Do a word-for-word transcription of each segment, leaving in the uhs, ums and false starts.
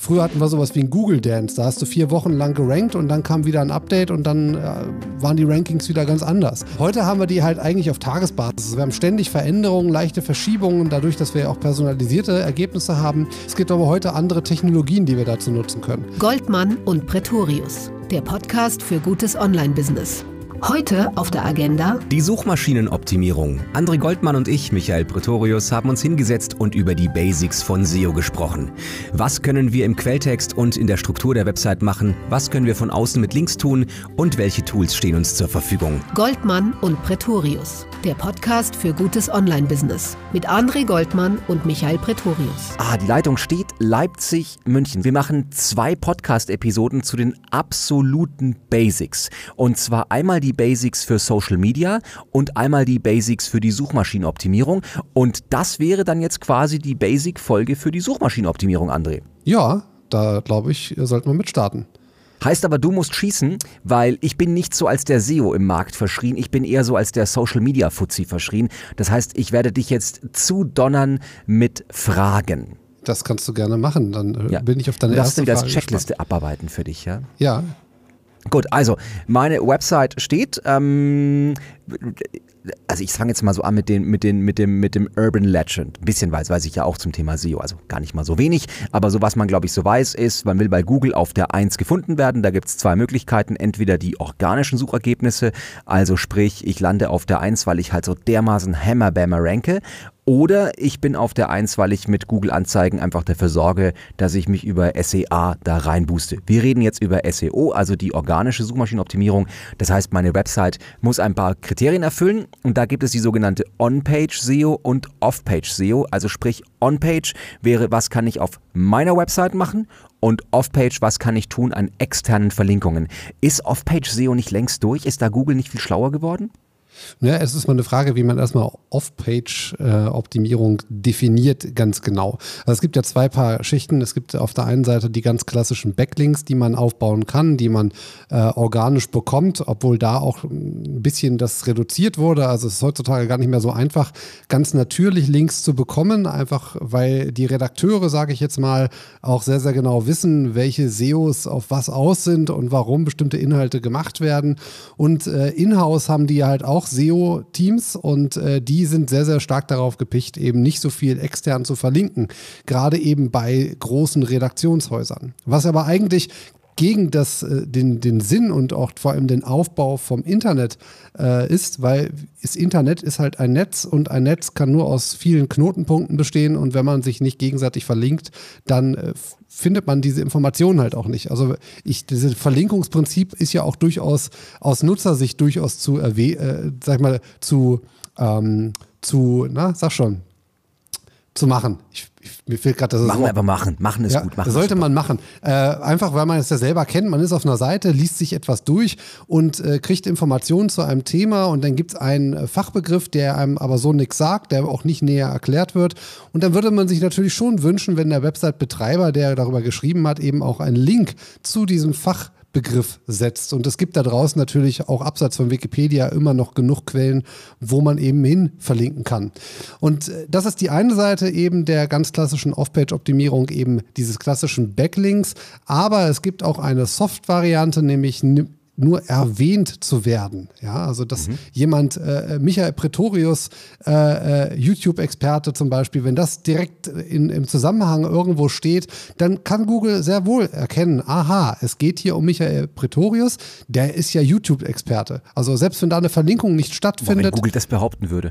Früher hatten wir sowas wie ein Google Dance, da hast du vier Wochen lang gerankt und dann kam wieder ein Update und dann äh, waren die Rankings wieder ganz anders. Heute haben wir die halt eigentlich auf Tagesbasis. Wir haben ständig Veränderungen, leichte Verschiebungen, dadurch, dass wir ja auch personalisierte Ergebnisse haben. Es gibt aber heute andere Technologien, die wir dazu nutzen können. Goldmann und Pretorius, der Podcast für gutes Online-Business. Heute auf der Agenda die Suchmaschinenoptimierung. André Goldmann und ich, Michael Pretorius, haben uns hingesetzt und über die Basics von S E O gesprochen. Was können wir im Quelltext und in der Struktur der Website machen? Was können wir von außen mit Links tun? Und welche Tools stehen uns zur Verfügung? Goldmann und Pretorius, der Podcast für gutes Online-Business. Mit André Goldmann und Michael Pretorius. Ah, die Leitung steht Leipzig, München. Wir machen zwei Podcast-Episoden zu den absoluten Basics. Und zwar einmal die Basics für Social Media und einmal die Basics für die Suchmaschinenoptimierung. Und das wäre dann jetzt quasi die Basic-Folge für die Suchmaschinenoptimierung, André. Ja, da glaube ich, sollten wir mit starten. Heißt aber, du musst schießen, weil ich bin nicht so als der S E O im Markt verschrien, ich bin eher so als der Social-Media-Fuzzi verschrien. Das heißt, ich werde dich jetzt zudonnern mit Fragen. Das kannst du gerne machen, dann ja. bin ich auf deine du erste Frage Du darfst wieder als Checkliste gespannt. abarbeiten für dich, ja? Ja. Gut, also meine Website steht, ähm, also ich fange jetzt mal so an mit, den, mit, den, mit, dem, mit dem Urban Legend. Ein bisschen weiß, weiß ich ja auch zum Thema S E O, also gar nicht mal so wenig. Aber so was man, glaube ich, so weiß ist, man will bei Google auf der eins gefunden werden. Da gibt es zwei Möglichkeiten. Entweder die organischen Suchergebnisse, also sprich, ich lande auf der eins, weil ich halt so dermaßen Hammerbammer ranke. Oder ich bin auf der eins, weil ich mit Google-Anzeigen einfach dafür sorge, dass ich mich über S E A da reinbooste. Wir reden jetzt über S E O, also die organische Suchmaschinenoptimierung. Das heißt, meine Website muss ein paar Kriterien erfüllen und da gibt es die sogenannte On-Page-S E O und Off-Page-S E O. Also sprich, On-Page wäre, was kann ich auf meiner Website machen und Off-Page, was kann ich tun an externen Verlinkungen. Ist Off-Page-S E O nicht längst durch? Ist da Google nicht viel schlauer geworden? Ja, es ist mal eine Frage, wie man erstmal Off-Page-Optimierung definiert ganz genau. Also es gibt ja zwei Paar Schichten. Es gibt auf der einen Seite die ganz klassischen Backlinks, die man aufbauen kann, die man äh, organisch bekommt, obwohl da auch ein bisschen das reduziert wurde. Also es ist heutzutage gar nicht mehr so einfach, ganz natürlich Links zu bekommen, einfach weil die Redakteure, sage ich jetzt mal, auch sehr, sehr genau wissen, welche S E Os auf was aus sind und warum bestimmte Inhalte gemacht werden. Und äh, in-house haben die halt auch S E O-Teams und äh, die sind sehr, sehr stark darauf gepicht, eben nicht so viel extern zu verlinken, gerade eben bei großen Redaktionshäusern. Was aber eigentlich gegen das, äh, den, den Sinn und auch vor allem den Aufbau vom Internet äh, ist, weil das Internet ist halt ein Netz und ein Netz kann nur aus vielen Knotenpunkten bestehen und wenn man sich nicht gegenseitig verlinkt, dann äh, findet man diese Informationen halt auch nicht. Also ich, dieses Verlinkungsprinzip ist ja auch durchaus aus Nutzersicht durchaus zu erwähnen, äh, sag ich mal, zu, ähm, zu, na, sag schon, zu machen. Ich, ich, mir fehlt gerade das Machen wir aber machen. Machen ist ja, gut. Machen sollte ist man machen. Äh, einfach, weil man es ja selber kennt. Man ist auf einer Seite, liest sich etwas durch und äh, kriegt Informationen zu einem Thema und dann gibt es einen Fachbegriff, der einem aber so nichts sagt, der auch nicht näher erklärt wird. Und dann würde man sich natürlich schon wünschen, wenn der Website-Betreiber, der darüber geschrieben hat, eben auch einen Link zu diesem Fach Begriff setzt. Und es gibt da draußen natürlich auch abseits von Wikipedia immer noch genug Quellen, wo man eben hin verlinken kann. Und das ist die eine Seite eben der ganz klassischen Off-Page-Optimierung, eben dieses klassischen Backlinks. Aber es gibt auch eine Soft-Variante, nämlich nur erwähnt zu werden. Ja, also dass mhm. jemand, äh, Michael Pretorius, äh, äh, YouTube-Experte zum Beispiel, wenn das direkt in, im Zusammenhang irgendwo steht, dann kann Google sehr wohl erkennen, aha, es geht hier um Michael Pretorius, der ist ja YouTube-Experte. Also selbst wenn da eine Verlinkung nicht stattfindet. Boah, wenn Google das behaupten würde.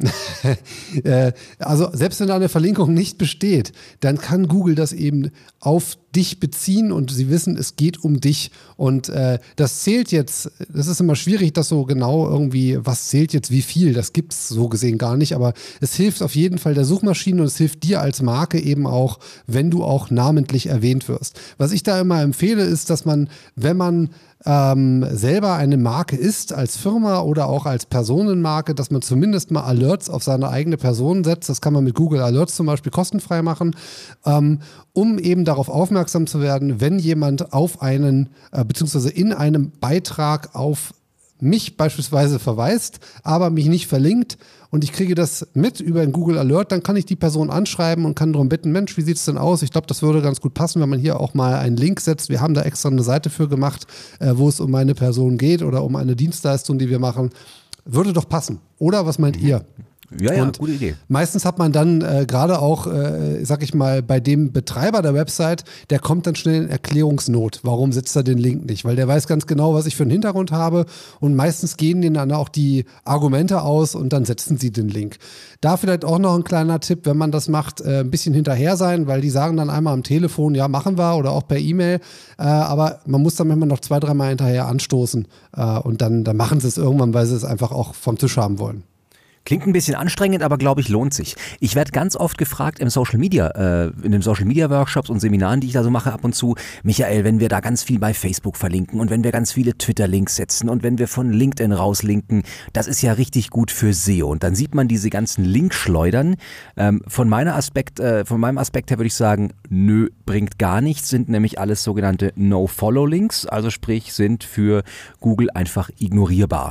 Also selbst wenn da eine Verlinkung nicht besteht, dann kann Google das eben auf dich beziehen und sie wissen, es geht um dich und äh, das zählt jetzt, das ist immer schwierig, das so genau irgendwie, was zählt jetzt wie viel, das gibt es so gesehen gar nicht, aber es hilft auf jeden Fall der Suchmaschine und es hilft dir als Marke eben auch, wenn du auch namentlich erwähnt wirst. Was ich da immer empfehle, ist, dass man, wenn man ähm, selber eine Marke ist, als Firma oder auch als Personenmarke, dass man zumindest mal Alerts auf seine eigene Person setzt. Das kann man mit Google Alerts zum Beispiel kostenfrei machen, ähm, um eben darauf aufmerksam zu werden, wenn jemand auf einen, äh, beziehungsweise in einem Beitrag auf mich beispielsweise verweist, aber mich nicht verlinkt und ich kriege das mit über ein Google Alert, dann kann ich die Person anschreiben und kann darum bitten, Mensch, wie sieht es denn aus? Ich glaube, das würde ganz gut passen, wenn man hier auch mal einen Link setzt. Wir haben da extra eine Seite für gemacht, äh, wo es um eine Person geht oder um eine Dienstleistung, die wir machen. Würde doch passen. Oder was meint ihr? Ja, ja, und gute Idee. Meistens hat man dann äh, gerade auch, äh, sag ich mal, bei dem Betreiber der Website, der kommt dann schnell in Erklärungsnot. Warum setzt er den Link nicht? Weil der weiß ganz genau, was ich für einen Hintergrund habe und meistens gehen denen dann auch die Argumente aus und dann setzen sie den Link. Da vielleicht auch noch ein kleiner Tipp, wenn man das macht, äh, ein bisschen hinterher sein, weil die sagen dann einmal am Telefon, ja, machen wir oder auch per E-Mail, äh, aber man muss dann manchmal noch zwei, dreimal hinterher anstoßen äh, und dann, dann machen sie es irgendwann, weil sie es einfach auch vom Tisch haben wollen. Klingt ein bisschen anstrengend, aber glaube ich, lohnt sich. Ich werde ganz oft gefragt im Social Media, äh, in den Social Media Workshops und Seminaren, die ich da so mache ab und zu, Michael, wenn wir da ganz viel bei Facebook verlinken und wenn wir ganz viele Twitter-Links setzen und wenn wir von LinkedIn rauslinken, das ist ja richtig gut für S E O. Und dann sieht man diese ganzen Linkschleudern. Ähm, von meiner Aspekt, äh, von meinem Aspekt her würde ich sagen, nö, bringt gar nichts, sind nämlich alles sogenannte No-Follow-Links, also sprich sind für Google einfach ignorierbar.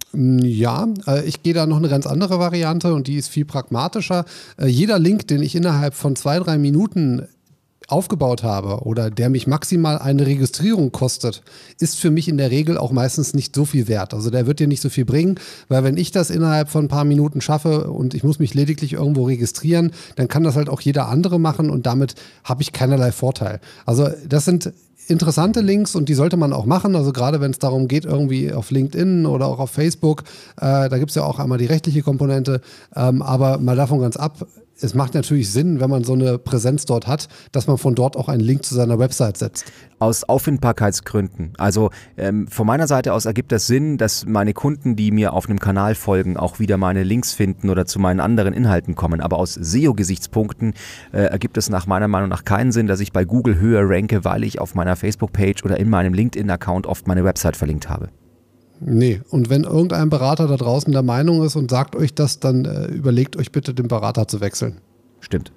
Ja, ich gehe da noch eine ganz andere Variante und die ist viel pragmatischer. Jeder Link, den ich innerhalb von zwei, drei Minuten aufgebaut habe oder der mich maximal eine Registrierung kostet, ist für mich in der Regel auch meistens nicht so viel wert. Also der wird dir nicht so viel bringen, weil wenn ich das innerhalb von ein paar Minuten schaffe und ich muss mich lediglich irgendwo registrieren, dann kann das halt auch jeder andere machen und damit habe ich keinerlei Vorteil. Also das sind interessante Links und die sollte man auch machen, also gerade wenn es darum geht, irgendwie auf LinkedIn oder auch auf Facebook, äh, da gibt es ja auch einmal die rechtliche Komponente, ähm, aber mal davon ganz ab, es macht natürlich Sinn, wenn man so eine Präsenz dort hat, dass man von dort auch einen Link zu seiner Website setzt. Aus Auffindbarkeitsgründen. Also ähm, von meiner Seite aus ergibt das Sinn, dass meine Kunden, die mir auf einem Kanal folgen, auch wieder meine Links finden oder zu meinen anderen Inhalten kommen. Aber aus S E O-Gesichtspunkten äh, ergibt es nach meiner Meinung nach keinen Sinn, dass ich bei Google höher ranke, weil ich auf meiner Facebook-Page oder in meinem LinkedIn-Account oft meine Website verlinkt habe. Nee, und wenn irgendein Berater da draußen der Meinung ist und sagt euch das, dann äh, überlegt euch bitte, den Berater zu wechseln. Stimmt.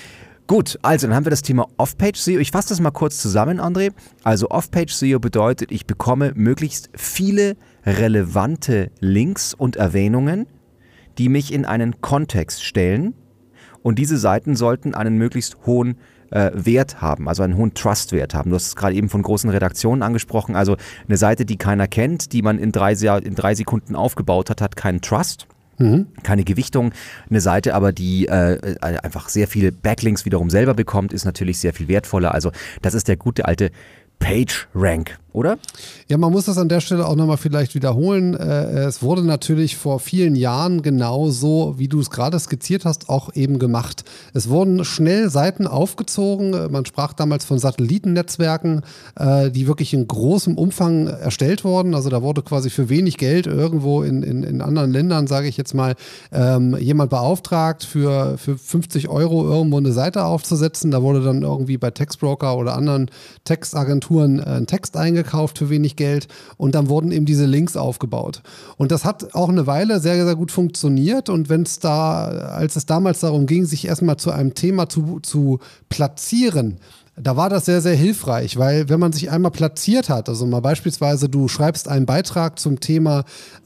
Gut, also dann haben wir das Thema Off-Page-S E O. Ich fasse das mal kurz zusammen, André. Also Off-Page-S E O bedeutet, ich bekomme möglichst viele relevante Links und Erwähnungen, die mich in einen Kontext stellen. Und diese Seiten sollten einen möglichst hohen äh, Wert haben, also einen hohen Trust-Wert haben. Du hast es gerade eben von großen Redaktionen angesprochen. Also eine Seite, die keiner kennt, die man in drei, in drei Sekunden aufgebaut hat, hat keinen Trust. Mhm. Keine Gewichtung. Eine Seite aber, die äh, einfach sehr viele Backlinks wiederum selber bekommt, ist natürlich sehr viel wertvoller. Also das ist der gute alte PageRank, oder? Ja, man muss das an der Stelle auch nochmal vielleicht wiederholen. Es wurde natürlich vor vielen Jahren genauso, wie du es gerade skizziert hast, auch eben gemacht. Es wurden schnell Seiten aufgezogen. Man sprach damals von Satellitennetzwerken, die wirklich in großem Umfang erstellt wurden. Also da wurde quasi für wenig Geld irgendwo in, in, in anderen Ländern, sage ich jetzt mal, ähm, jemand beauftragt, für, für fünfzig Euro irgendwo eine Seite aufzusetzen. Da wurde dann irgendwie bei Textbroker oder anderen Textagenturen einen Text eingekauft für wenig Geld und dann wurden eben diese Links aufgebaut. Und das hat auch eine Weile sehr, sehr gut funktioniert und wenn es da, als es damals darum ging, sich erstmal zu einem Thema zu, zu platzieren, da war das sehr, sehr hilfreich, weil wenn man sich einmal platziert hat, also mal beispielsweise du schreibst einen Beitrag zum Thema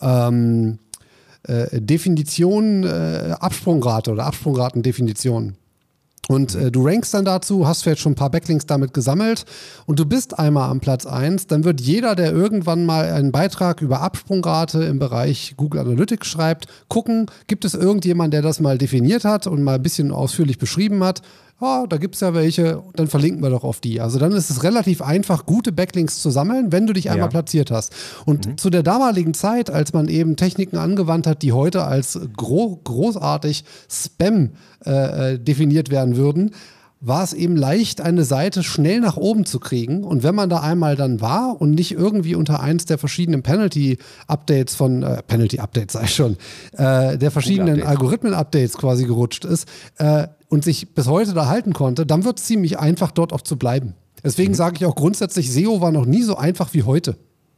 ähm, äh, Definition, äh, Absprungrate oder Absprungratendefinition. Und äh, du rankst dann dazu, hast vielleicht schon ein paar Backlinks damit gesammelt und du bist einmal am Platz eins, dann wird jeder, der irgendwann mal einen Beitrag über Absprungrate im Bereich Google Analytics schreibt, gucken, gibt es irgendjemanden, der das mal definiert hat und mal ein bisschen ausführlich beschrieben hat. Ja, da gibt es ja welche, dann verlinken wir doch auf die. Also dann ist es relativ einfach, gute Backlinks zu sammeln, wenn du dich einmal ja. platziert hast. Und mhm. zu der damaligen Zeit, als man eben Techniken angewandt hat, die heute als gro- großartig Spam äh, definiert werden würden, war es eben leicht, eine Seite schnell nach oben zu kriegen. Und wenn man da einmal dann war und nicht irgendwie unter eins der verschiedenen Penalty-Updates von, äh, Penalty-Updates sei schon, äh, der verschiedenen Algorithmen-Updates quasi gerutscht ist äh, und sich bis heute da halten konnte, dann wird es ziemlich einfach, dort auch zu bleiben. Deswegen mhm. sage ich auch grundsätzlich, S E O war noch nie so einfach wie heute.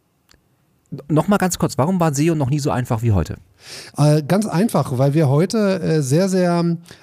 Nochmal ganz kurz, warum war S E O noch nie so einfach wie heute? Äh, ganz einfach, weil wir heute äh, sehr, sehr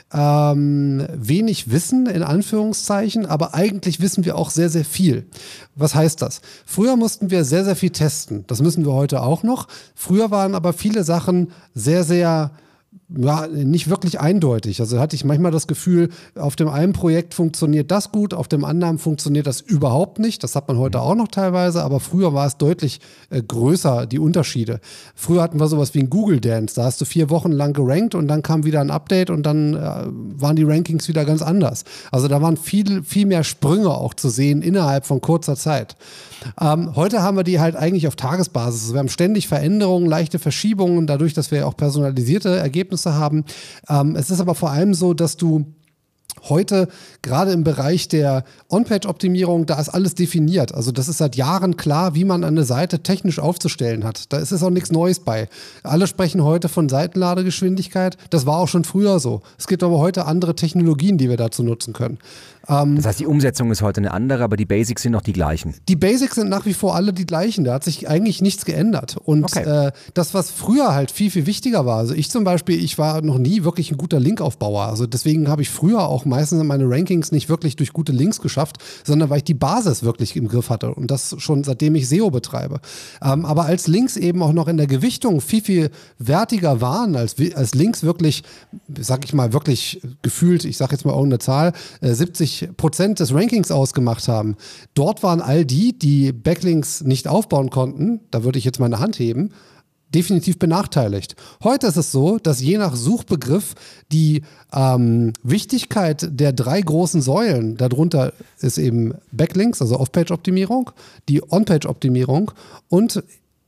ähm, wenig wissen, in Anführungszeichen, aber eigentlich wissen wir auch sehr, sehr viel. Was heißt das? Früher mussten wir sehr, sehr viel testen. Das müssen wir heute auch noch. Früher waren aber viele Sachen sehr, sehr ja, nicht wirklich eindeutig. Also hatte ich manchmal das Gefühl, auf dem einen Projekt funktioniert das gut, auf dem anderen funktioniert das überhaupt nicht. Das hat man heute auch noch teilweise, aber früher war es deutlich äh, größer, die Unterschiede. Früher hatten wir sowas wie ein Google Dance. Da hast du vier Wochen lang gerankt und dann kam wieder ein Update und dann äh, waren die Rankings wieder ganz anders. Also da waren viel, viel mehr Sprünge auch zu sehen innerhalb von kurzer Zeit. Ähm, heute haben wir die halt eigentlich auf Tagesbasis. Also wir haben ständig Veränderungen, leichte Verschiebungen, dadurch, dass wir auch personalisierte Ergebnisse haben. Ähm, es ist aber vor allem so, dass du heute, gerade im Bereich der On-Page-Optimierung, da ist alles definiert. Also das ist seit Jahren klar, wie man eine Seite technisch aufzustellen hat. Da ist es auch nichts Neues bei. Alle sprechen heute von Seitenladegeschwindigkeit. Das war auch schon früher so. Es gibt aber heute andere Technologien, die wir dazu nutzen können. Ähm, das heißt, die Umsetzung ist heute eine andere, aber die Basics sind noch die gleichen. Die Basics sind nach wie vor alle die gleichen. Da hat sich eigentlich nichts geändert. Und okay. äh, das, was früher halt viel, viel wichtiger war, also ich zum Beispiel, ich war noch nie wirklich ein guter Linkaufbauer. Also deswegen habe ich früher auch meistens meine Rankings nicht wirklich durch gute Links geschafft, sondern weil ich die Basis wirklich im Griff hatte. Und das schon seitdem ich S E O betreibe. Ähm, aber als Links eben auch noch in der Gewichtung viel, viel wertiger waren, als, als Links wirklich, sag ich mal, wirklich gefühlt, ich sage jetzt mal irgendeine Zahl, äh, siebzig Prozent des Rankings ausgemacht haben. Dort waren all die, die Backlinks nicht aufbauen konnten, da würde ich jetzt meine Hand heben, definitiv benachteiligt. Heute ist es so, dass je nach Suchbegriff die ähm, Wichtigkeit der drei großen Säulen, darunter ist eben Backlinks, also Off-Page-Optimierung, die On-Page-Optimierung und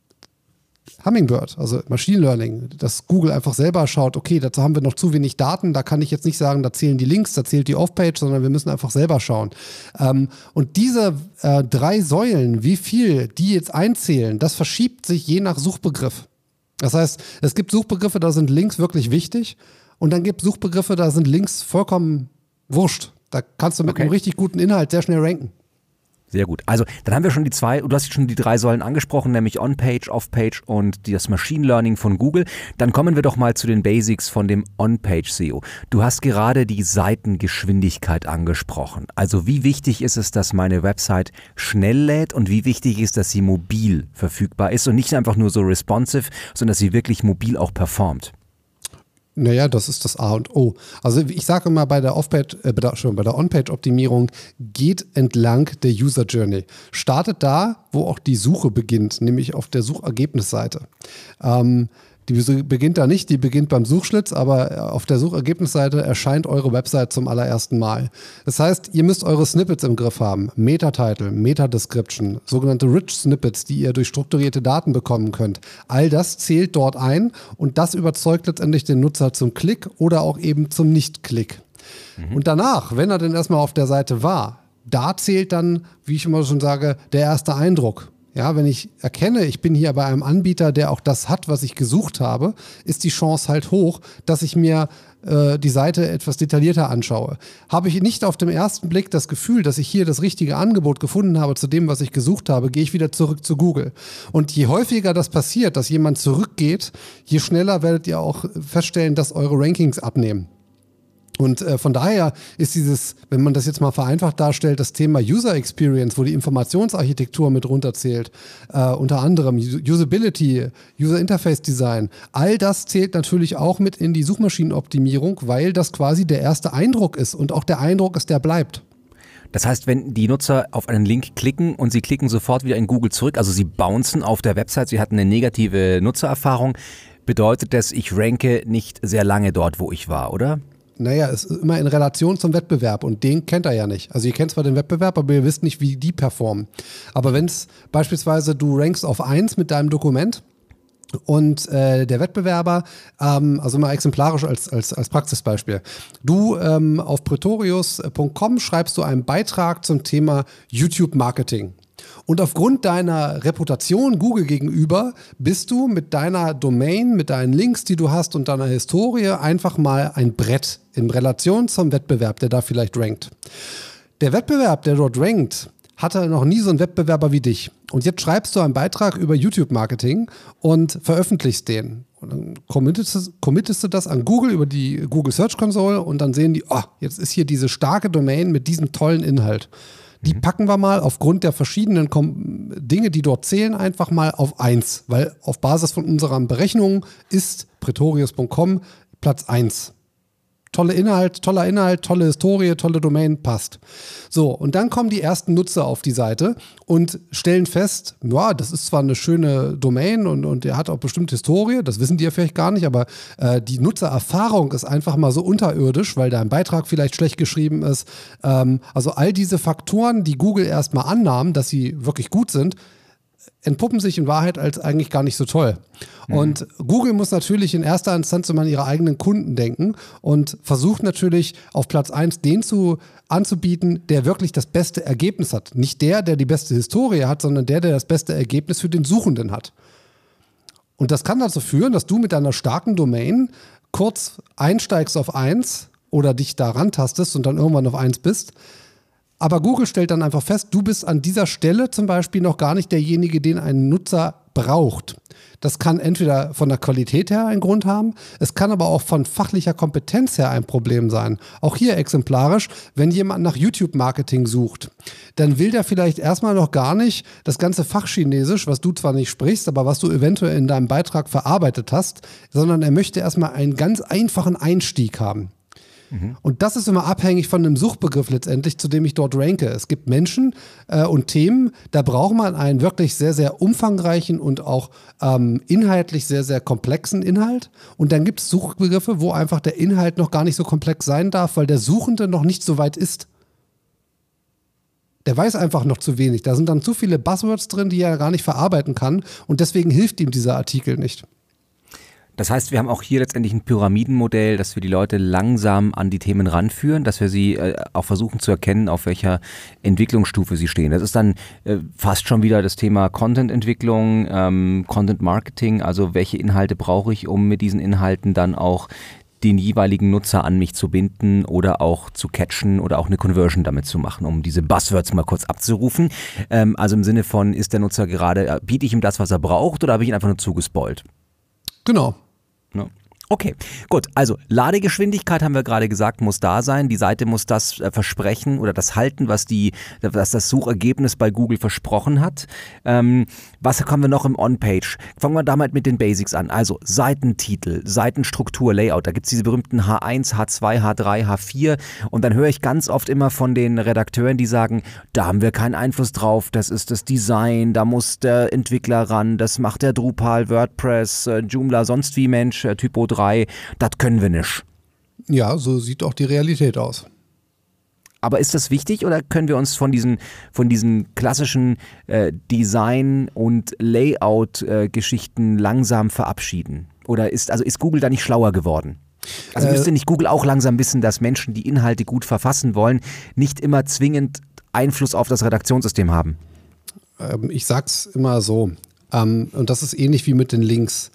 Hummingbird, also Machine Learning, dass Google einfach selber schaut, okay, dazu haben wir noch zu wenig Daten, da kann ich jetzt nicht sagen, da zählen die Links, da zählt die Off-Page, sondern wir müssen einfach selber schauen. Ähm, und diese äh, drei Säulen, wie viel die jetzt einzählen, das verschiebt sich je nach Suchbegriff. Das heißt, es gibt Suchbegriffe, da sind Links wirklich wichtig und dann gibt es Suchbegriffe, da sind Links vollkommen wurscht. Da kannst du mit okay. einem richtig guten Inhalt sehr schnell ranken. Sehr gut. Also dann haben wir schon die zwei, du hast schon die drei Säulen angesprochen, nämlich On-Page, Off-Page und das Machine Learning von Google. Dann kommen wir doch mal zu den Basics von dem On-Page S E O. Du hast gerade die Seitengeschwindigkeit angesprochen. Also wie wichtig ist es, dass meine Website schnell lädt und wie wichtig ist, dass sie mobil verfügbar ist und nicht einfach nur so responsive, sondern dass sie wirklich mobil auch performt? Naja, das ist das A und O. Also ich sage immer, bei der Off-Page, äh, bei der On-Page-Optimierung geht entlang der User-Journey. Startet da, wo auch die Suche beginnt, nämlich auf der Suchergebnisseite. Ähm, die beginnt da nicht, die beginnt beim Suchschlitz, aber auf der Suchergebnisseite erscheint eure Website zum allerersten Mal. Das heißt, ihr müsst eure Snippets im Griff haben. Meta-Title, Meta-Description, sogenannte Rich Snippets, die ihr durch strukturierte Daten bekommen könnt. All das zählt dort ein und das überzeugt letztendlich den Nutzer zum Klick oder auch eben zum Nicht-Klick. Mhm. Und danach, wenn er denn erstmal auf der Seite war, da zählt dann, wie ich immer schon sage, der erste Eindruck. Ja, wenn ich erkenne, ich bin hier bei einem Anbieter, der auch das hat, was ich gesucht habe, ist die Chance halt hoch, dass ich mir äh, die Seite etwas detaillierter anschaue. Habe ich nicht auf dem ersten Blick das Gefühl, dass ich hier das richtige Angebot gefunden habe zu dem, was ich gesucht habe, gehe ich wieder zurück zu Google. Und je häufiger das passiert, dass jemand zurückgeht, je schneller werdet ihr auch feststellen, dass eure Rankings abnehmen. Und äh, von daher ist dieses, wenn man das jetzt mal vereinfacht darstellt, das Thema User Experience, wo die Informationsarchitektur mit runterzählt, äh, unter anderem Usability, User Interface Design, all das zählt natürlich auch mit in die Suchmaschinenoptimierung, weil das quasi der erste Eindruck ist und auch der Eindruck ist, der bleibt. Das heißt, wenn die Nutzer auf einen Link klicken und sie klicken sofort wieder in Google zurück, also sie bouncen auf der Website, sie hatten eine negative Nutzererfahrung, bedeutet das, ich ranke nicht sehr lange dort, wo ich war, oder? Naja, es ist immer in Relation zum Wettbewerb und den kennt er ja nicht. Also ihr kennt zwar den Wettbewerb, aber ihr wisst nicht, wie die performen. Aber wenn es beispielsweise, du rankst auf eins mit deinem Dokument und äh, der Wettbewerber, ähm, also mal exemplarisch als, als, als Praxisbeispiel, du ähm, auf Pretorius punkt com schreibst du einen Beitrag zum Thema YouTube-Marketing. Und aufgrund deiner Reputation Google gegenüber bist du mit deiner Domain, mit deinen Links, die du hast und deiner Historie einfach mal ein Brett in Relation zum Wettbewerb, der da vielleicht rankt. Der Wettbewerb, der dort rankt, hatte noch nie so einen Wettbewerber wie dich. Und jetzt schreibst du einen Beitrag über YouTube-Marketing und veröffentlichst den. Und dann committest, committest du das an Google über die Google Search Console und dann sehen die, oh, jetzt ist hier diese starke Domain mit diesem tollen Inhalt. Die packen wir mal aufgrund der verschiedenen Kom- Dinge, die dort zählen, einfach mal auf eins. Weil auf Basis von unseren Berechnungen ist Pretorius punkt com Platz eins. Tolle Inhalt, toller Inhalt, tolle Historie, tolle Domain, passt. So, und dann kommen die ersten Nutzer auf die Seite und stellen fest, ja, das ist zwar eine schöne Domain und, und der hat auch bestimmt Historie, das wissen die ja vielleicht gar nicht, aber äh, die Nutzererfahrung ist einfach mal so unterirdisch, weil da ein Beitrag vielleicht schlecht geschrieben ist. Ähm, also all diese Faktoren, die Google erstmal annahm, dass sie wirklich gut sind, entpuppen sich in Wahrheit als eigentlich gar nicht so toll. Mhm. Und Google muss natürlich in erster Instanz immer an ihre eigenen Kunden denken und versucht natürlich auf Platz eins den zu, anzubieten, der wirklich das beste Ergebnis hat. Nicht der, der die beste Historie hat, sondern der, der das beste Ergebnis für den Suchenden hat. Und das kann dazu führen, dass du mit deiner starken Domain kurz einsteigst auf eins oder dich da rantastest und dann irgendwann auf eins bist. Aber Google stellt dann einfach fest, du bist an dieser Stelle zum Beispiel noch gar nicht derjenige, den ein Nutzer braucht. Das kann entweder von der Qualität her einen Grund haben, es kann aber auch von fachlicher Kompetenz her ein Problem sein. Auch hier exemplarisch, wenn jemand nach YouTube-Marketing sucht, dann will der vielleicht erstmal noch gar nicht das ganze Fachchinesisch, was du zwar nicht sprichst, aber was du eventuell in deinem Beitrag verarbeitet hast, sondern er möchte erstmal einen ganz einfachen Einstieg haben. Und das ist immer abhängig von einem Suchbegriff letztendlich, zu dem ich dort ranke. Es gibt Menschen äh, und Themen, da braucht man einen wirklich sehr, sehr umfangreichen und auch ähm, inhaltlich sehr, sehr komplexen Inhalt. Und dann gibt es Suchbegriffe, wo einfach der Inhalt noch gar nicht so komplex sein darf, weil der Suchende noch nicht so weit ist. Der weiß einfach noch zu wenig. Da sind dann zu viele Buzzwords drin, die er gar nicht verarbeiten kann. Und deswegen hilft ihm dieser Artikel nicht. Das heißt, wir haben auch hier letztendlich ein Pyramidenmodell, dass wir die Leute langsam an die Themen ranführen, dass wir sie äh, auch versuchen zu erkennen, auf welcher Entwicklungsstufe sie stehen. Das ist dann äh, fast schon wieder das Thema Content-Entwicklung, ähm, Content-Marketing, also welche Inhalte brauche ich, um mit diesen Inhalten dann auch den jeweiligen Nutzer an mich zu binden oder auch zu catchen oder auch eine Conversion damit zu machen, um diese Buzzwords mal kurz abzurufen. Ähm, also im Sinne von, ist der Nutzer gerade, äh, biete ich ihm das, was er braucht, oder habe ich ihn einfach nur zugespoilt? Genau. No. Okay, gut. Also Ladegeschwindigkeit haben wir gerade gesagt, muss da sein. Die Seite muss das äh, versprechen oder das halten, was die, was das Suchergebnis bei Google versprochen hat. Ähm, was haben wir noch im On-Page? Fangen wir damit mit den Basics an. Also Seitentitel, Seitenstruktur, Layout. Da gibt es diese berühmten H eins, H zwei, H drei, H vier. Und dann höre ich ganz oft immer von den Redakteuren, die sagen, da haben wir keinen Einfluss drauf. Das ist das Design, da muss der Entwickler ran. Das macht der Drupal, WordPress, äh, Joomla, sonst wie Mensch, äh, Typo drei. Das können wir nicht. Ja, so sieht auch die Realität aus. Aber ist das wichtig oder können wir uns von diesen, von diesen klassischen äh, Design- und Layout-Geschichten äh, langsam verabschieden? Oder ist, also ist Google da nicht schlauer geworden? Also müsste nicht Google auch langsam wissen, dass Menschen, die Inhalte gut verfassen wollen, nicht immer zwingend Einfluss auf das Redaktionssystem haben? Ähm, ich sag's immer so. Ähm, und das ist ähnlich wie mit den Links.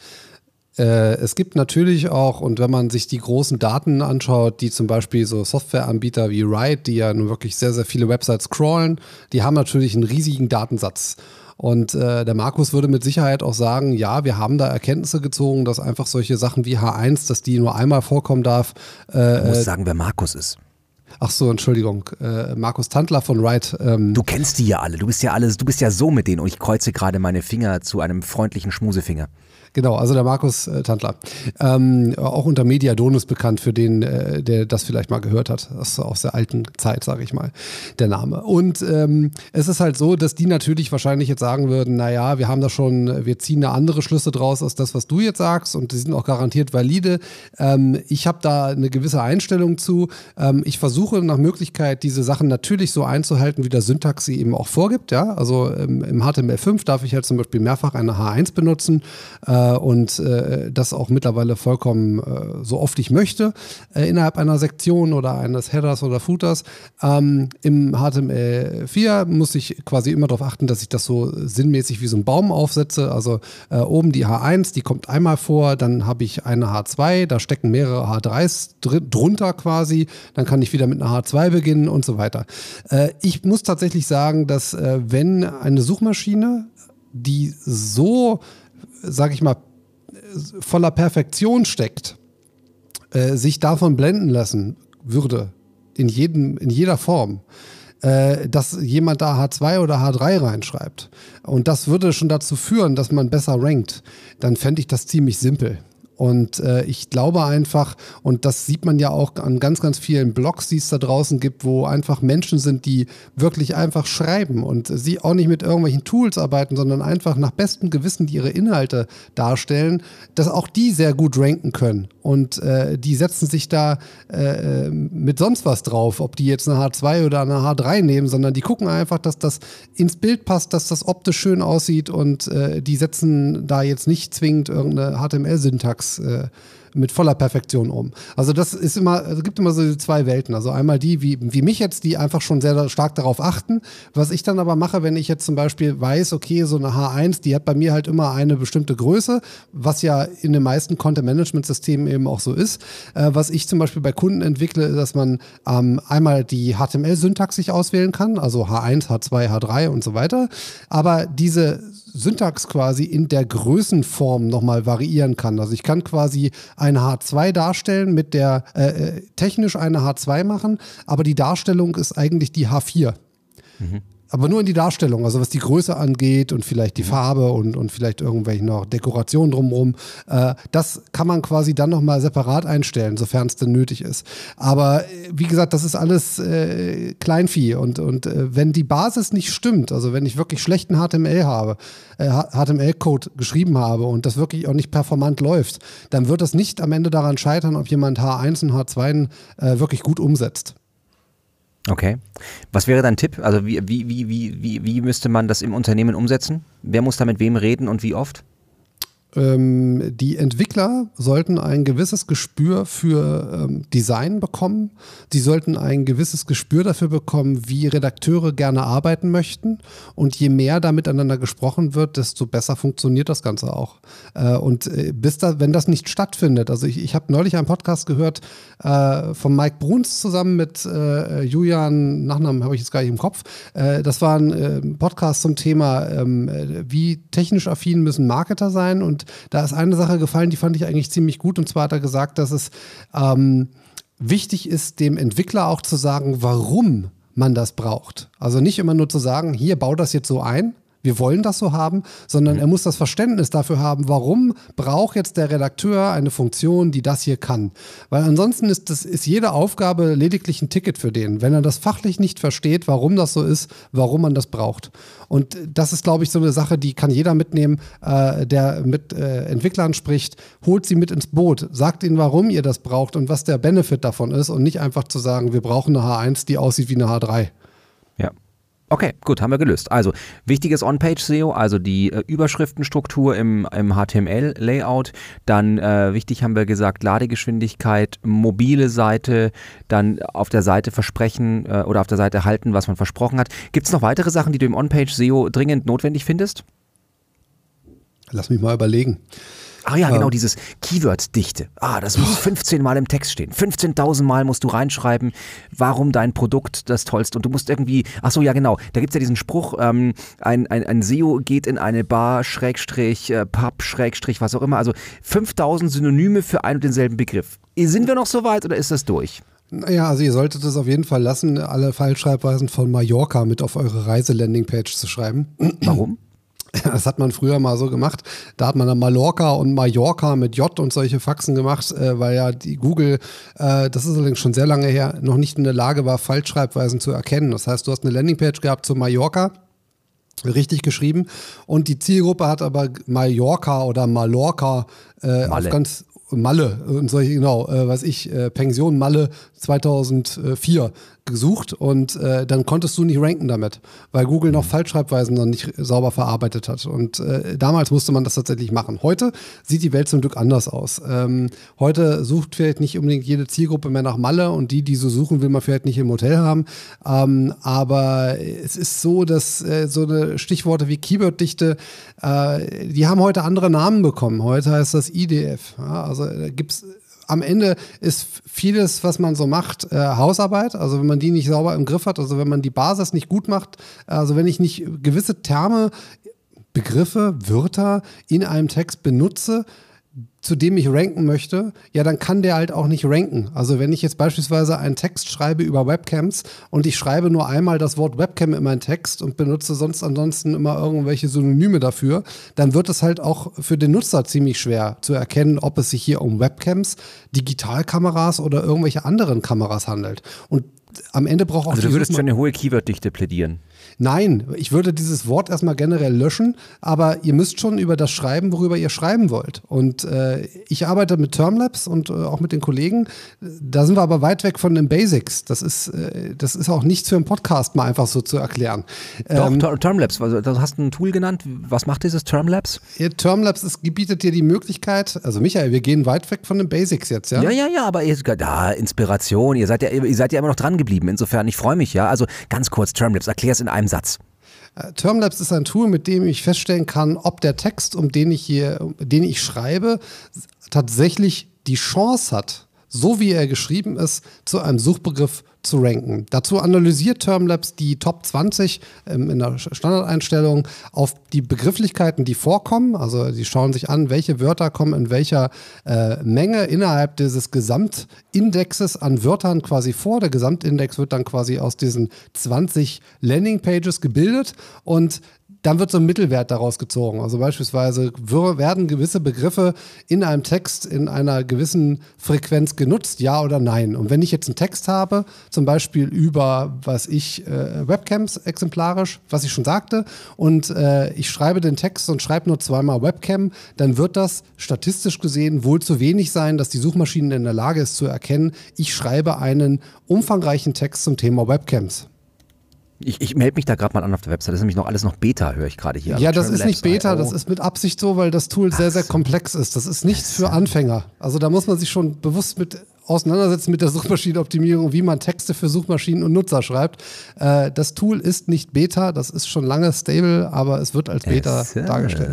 Es gibt natürlich auch, und wenn man sich die großen Daten anschaut, die zum Beispiel so Softwareanbieter wie Write, die ja nun wirklich sehr, sehr viele Websites crawlen, die haben natürlich einen riesigen Datensatz. Und äh, der Markus würde mit Sicherheit auch sagen, ja, wir haben da Erkenntnisse gezogen, dass einfach solche Sachen wie H eins, dass die nur einmal vorkommen darf. Äh, du musst sagen, wer Markus ist. Ach so, Entschuldigung, äh, Markus Tandler von Write. Ähm, du kennst die ja alle, du bist ja alles, du bist ja so mit denen und ich kreuze gerade meine Finger zu einem freundlichen Schmusefinger. Genau, also der Markus äh, Tandler. Ähm, auch unter Mediadonus bekannt, für den, äh, der das vielleicht mal gehört hat. Das ist aus der alten Zeit, sage ich mal, der Name. Und ähm, es ist halt so, dass die natürlich wahrscheinlich jetzt sagen würden, naja, wir haben da schon, wir ziehen da andere Schlüsse draus als das, was du jetzt sagst, und die sind auch garantiert valide. Ähm, ich habe da eine gewisse Einstellung zu. Ähm, ich versuche nach Möglichkeit, diese Sachen natürlich so einzuhalten, wie der Syntax sie eben auch vorgibt. Ja? Also ähm, im H T M L fünf darf ich halt zum Beispiel mehrfach eine H eins benutzen. Äh, und äh, das auch mittlerweile vollkommen äh, so oft ich möchte, äh, innerhalb einer Sektion oder eines Headers oder Footers. Ähm, im H T M L vier muss ich quasi immer darauf achten, dass ich das so sinnmäßig wie so ein Baum aufsetze. Also äh, oben die H eins, die kommt einmal vor, dann habe ich eine H zwei, da stecken mehrere H dreis dr- drunter quasi, dann kann ich wieder mit einer H zwei beginnen und so weiter. Äh, ich muss tatsächlich sagen, dass äh, wenn eine Suchmaschine, die so, sag ich mal, voller Perfektion steckt, äh, sich davon blenden lassen würde, in, jedem, in jeder Form, äh, dass jemand da H zwei oder H drei reinschreibt und das würde schon dazu führen, dass man besser rankt, dann fände ich das ziemlich simpel. Und äh, ich glaube einfach, und das sieht man ja auch an ganz, ganz vielen Blogs, die es da draußen gibt, wo einfach Menschen sind, die wirklich einfach schreiben und sie auch nicht mit irgendwelchen Tools arbeiten, sondern einfach nach bestem Gewissen die ihre Inhalte darstellen, dass auch die sehr gut ranken können. Und äh, die setzen sich da äh, mit sonst was drauf, ob die jetzt eine H zwei oder eine H drei nehmen, sondern die gucken einfach, dass das ins Bild passt, dass das optisch schön aussieht und äh, die setzen da jetzt nicht zwingend irgendeine H T M L-Syntax äh, mit voller Perfektion um. Also das ist immer, es gibt immer so die zwei Welten. Also einmal die, wie, wie mich jetzt, die einfach schon sehr stark darauf achten. Was ich dann aber mache, wenn ich jetzt zum Beispiel weiß, okay, so eine H eins, die hat bei mir halt immer eine bestimmte Größe, was ja in den meisten Content-Management-Systemen eben auch so ist. Äh, was ich zum Beispiel bei Kunden entwickle, ist, dass man ähm, einmal die H T M L-Syntax sich auswählen kann, also H eins, H zwei, H drei und so weiter. Aber diese Syntax quasi in der Größenform nochmal variieren kann. Also ich kann quasi eine H zwei darstellen, mit der äh, technisch eine H zwei machen, aber die Darstellung ist eigentlich die H vier. Mhm. Aber nur in die Darstellung, also was die Größe angeht und vielleicht die Farbe und, und vielleicht irgendwelche noch Dekorationen drumherum. Äh, das kann man quasi dann nochmal separat einstellen, sofern es denn nötig ist. Aber wie gesagt, das ist alles äh, Kleinvieh und, und äh, wenn die Basis nicht stimmt, also wenn ich wirklich schlechten H T M L habe, äh, H T M L-Code geschrieben habe und das wirklich auch nicht performant läuft, dann wird das nicht am Ende daran scheitern, ob jemand H eins und H zwei äh, wirklich gut umsetzt. Okay. Was wäre dein Tipp? Also wie, wie, wie, wie, wie müsste man das im Unternehmen umsetzen? Wer muss da mit wem reden und wie oft? Ähm, die Entwickler sollten ein gewisses Gespür für ähm, Design bekommen. Die sollten ein gewisses Gespür dafür bekommen, wie Redakteure gerne arbeiten möchten. Und je mehr da miteinander gesprochen wird, desto besser funktioniert das Ganze auch. Äh, und äh, bis da, wenn das nicht stattfindet, also ich, ich habe neulich einen Podcast gehört äh, von Mike Bruns zusammen mit äh, Julian, Nachnamen habe ich jetzt gar nicht im Kopf. Äh, das war ein äh, Podcast zum Thema, ähm, wie technisch affin müssen Marketer sein. Und da ist eine Sache gefallen, die fand ich eigentlich ziemlich gut. Und zwar hat er gesagt, dass es ähm, wichtig ist, dem Entwickler auch zu sagen, warum man das braucht. Also nicht immer nur zu sagen, hier, bau das jetzt so ein, wir wollen das so haben, sondern er muss das Verständnis dafür haben, warum braucht jetzt der Redakteur eine Funktion, die das hier kann. Weil ansonsten ist, das, ist jede Aufgabe lediglich ein Ticket für den. Wenn er das fachlich nicht versteht, warum das so ist, warum man das braucht. Und das ist, glaube ich, so eine Sache, die kann jeder mitnehmen, äh, der mit äh, Entwicklern spricht. Holt sie mit ins Boot, sagt ihnen, warum ihr das braucht und was der Benefit davon ist und nicht einfach zu sagen, wir brauchen eine H eins, die aussieht wie eine H drei. Ja. Okay, gut, haben wir gelöst. Also wichtiges On-Page-S E O, also die äh, Überschriftenstruktur im, im H T M L-Layout. Dann äh, wichtig haben wir gesagt, Ladegeschwindigkeit, mobile Seite, dann auf der Seite versprechen äh, oder auf der Seite halten, was man versprochen hat. Gibt es noch weitere Sachen, die du im On-Page-S E O dringend notwendig findest? Lass mich mal überlegen. Ah ja, genau, dieses Keyword-Dichte. Ah, das muss fünfzehn Mal im Text stehen. fünfzehntausend Mal musst du reinschreiben, warum dein Produkt das tollste. Und du musst irgendwie, ach so, ja genau, da gibt es ja diesen Spruch, ähm, ein, ein, ein S E O geht in eine Bar, Schrägstrich, äh, Pub, Schrägstrich, was auch immer. Also fünftausend Synonyme für einen und denselben Begriff. Sind wir noch so weit oder ist das durch? Naja, also ihr solltet es auf jeden Fall lassen, alle Fallschreibweisen von Mallorca mit auf eure Reise-Landing-Page zu schreiben. Warum? Das hat man früher mal so gemacht. Da hat man dann Mallorca und Mallorca mit J und solche Faxen gemacht, äh, weil ja die Google, äh, das ist allerdings schon sehr lange her, noch nicht in der Lage war, Falschschreibweisen zu erkennen. Das heißt, du hast eine Landingpage gehabt zu Mallorca, richtig geschrieben, und die Zielgruppe hat aber Mallorca oder Mallorca äh, auf ganz Malle und solche, genau, äh, was ich, äh, Pension Malle zweitausendvier gesucht und äh, dann konntest du nicht ranken damit, weil Google noch Falschschreibweisen noch nicht sauber verarbeitet hat. Und äh, damals musste man das tatsächlich machen. Heute sieht die Welt zum Glück anders aus. Ähm, heute sucht vielleicht nicht unbedingt jede Zielgruppe mehr nach Malle und die, die so suchen, will man vielleicht nicht im Hotel haben. Ähm, aber es ist so, dass äh, so eine Stichworte wie Keyworddichte, äh, die haben heute andere Namen bekommen. Heute heißt das I D F. Ja, also da gibt's am Ende ist vieles, was man so macht, äh, Hausarbeit. Also wenn man die nicht sauber im Griff hat, also wenn man die Basis nicht gut macht, also wenn ich nicht gewisse Terme, Begriffe, Wörter in einem Text benutze, zu dem ich ranken möchte, ja, dann kann der halt auch nicht ranken. Also wenn ich jetzt beispielsweise einen Text schreibe über Webcams und ich schreibe nur einmal das Wort Webcam in meinen Text und benutze sonst ansonsten immer irgendwelche Synonyme dafür, dann wird es halt auch für den Nutzer ziemlich schwer zu erkennen, ob es sich hier um Webcams, Digitalkameras oder irgendwelche anderen Kameras handelt. Und am Ende braucht auch Also du würdest für eine hohe Keyworddichte plädieren? Nein, ich würde dieses Wort erstmal generell löschen, aber ihr müsst schon über das schreiben, worüber ihr schreiben wollt. Und äh, ich arbeite mit Termlabs und äh, auch mit den Kollegen. Da sind wir aber weit weg von den Basics. Das ist, äh, das ist auch nichts für einen Podcast mal einfach so zu erklären. Doch, ähm, Termlabs, also, du hast ein Tool genannt. Was macht dieses Termlabs? Ja, Termlabs ist, bietet dir die Möglichkeit, also Michael, wir gehen weit weg von den Basics jetzt, ja? Ja, ja, ja, aber ihr, ja, Inspiration, ihr seid ja, ihr seid ja immer noch dran geblieben. Insofern, ich freue mich, ja. Also ganz kurz, Termlabs, erklär es in einem Satz. Termlabs ist ein Tool, mit dem ich feststellen kann, ob der Text, um den ich hier, den ich schreibe, tatsächlich die Chance hat, so wie er geschrieben ist, zu einem Suchbegriff zu ranken. Dazu analysiert Termlabs die Top zwanzig ähm, in der Standardeinstellung auf die Begrifflichkeiten, die vorkommen. Also die schauen sich an, welche Wörter kommen in welcher äh, Menge innerhalb dieses Gesamtindexes an Wörtern quasi vor. Der Gesamtindex wird dann quasi aus diesen zwanzig Landingpages gebildet und dann wird so ein Mittelwert daraus gezogen. Also beispielsweise werden gewisse Begriffe in einem Text in einer gewissen Frequenz genutzt, ja oder nein. Und wenn ich jetzt einen Text habe, zum Beispiel über, was ich, äh, Webcams exemplarisch, was ich schon sagte, und äh, ich schreibe den Text und schreibe nur zweimal Webcam, dann wird das statistisch gesehen wohl zu wenig sein, dass die Suchmaschine in der Lage ist zu erkennen, ich schreibe einen umfangreichen Text zum Thema Webcams. Ich, ich melde mich da gerade mal an auf der Website. Das ist nämlich noch alles noch Beta, höre ich gerade hier. Ja, das ist nicht Beta, das ist mit Absicht so, weil das Tool sehr, sehr komplex ist. Das ist nichts für Anfänger. Also da muss man sich schon bewusst mit auseinandersetzen mit der Suchmaschinenoptimierung, wie man Texte für Suchmaschinen und Nutzer schreibt. Äh, das Tool ist nicht Beta, das ist schon lange stable, aber es wird als Beta es, dargestellt.